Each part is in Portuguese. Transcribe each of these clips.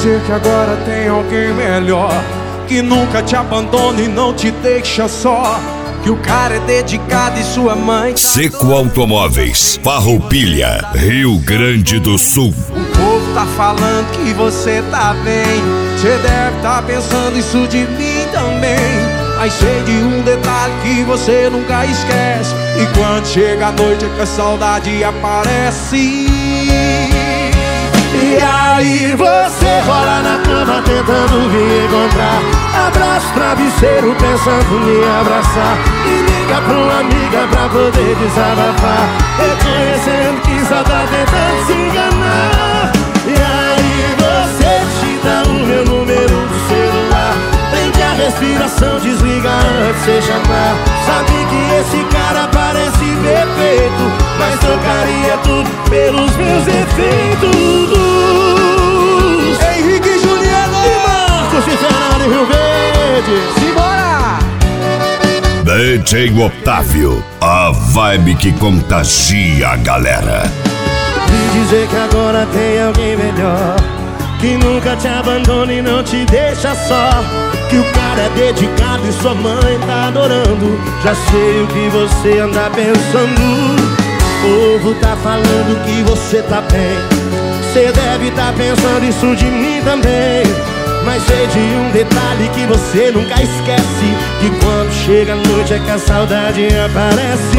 dizer que agora tem alguém melhor, que nunca te abandona e não te deixa só, que o cara é dedicado e sua mãe. Seco Automóveis, Farroupilha, Rio Grande do Sul. O povo tá falando que você tá bem, você deve tá pensando isso de mim também. Mas sei de um detalhe que você nunca esquece, e quando chega a noite é que a saudade aparece. E aí você rola na cama tentando me encontrar, abraça o travesseiro pensando em me abraçar, e liga pra uma amiga pra poder desabafar, reconhecendo que só tá tentando se enganar. E aí você digita o meu número do celular, prende a respiração, desliga antes de chamar. Sabe que esse cara parece perfeito, mas trocaria tudo pelos meus defeitos. Henrique e Juliano E Marcos e Fernando Rio Verde. Simbora! DJ Otávio, a vibe que contagia a galera. E dizer que agora tem alguém melhor, que nunca te abandona e não te deixa só, que o cara é dedicado e sua mãe tá adorando. Já sei o que você anda pensando. O povo tá falando que você tá bem, você deve tá pensando isso de mim também. Mas sei de um detalhe que você nunca esquece, que quando chega a noite é que a saudade aparece.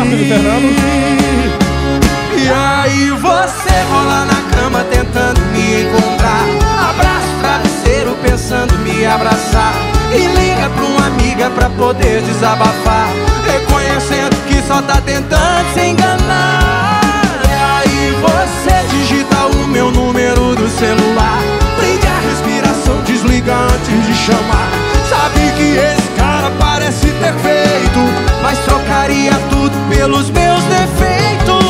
E aí você rola na cama tentando me encontrar, abraça o travesseiro pensando em me abraçar, e liga pra uma amiga pra poder desabafar, reconhecendo que só tá tentando se enganar. E aí você digita o meu número do celular, prende a respiração, desliga antes de chamar. Sabe que esse cara parece perfeito, mas trocaria tudo pelos meus defeitos.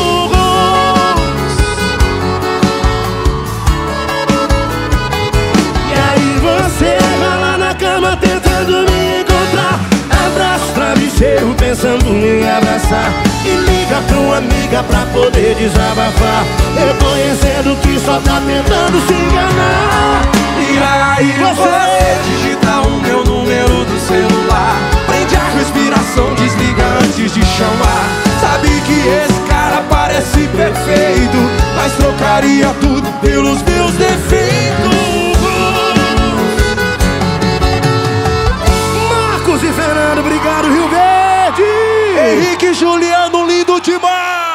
Você rola na cama tentando me encontrar, abraça o travesseiro pensando em me abraçar, e liga pra uma amiga pra poder desabafar, reconhecendo que só tá tentando se enganar. E aí você digita o meu número do celular, prende a respiração, desliga antes de chamar. Sabe que esse cara parece perfeito, mas trocaria tudo pelos meus defeitos. E Fernando, obrigado, Rio Verde! Henrique e Juliano, lindo demais!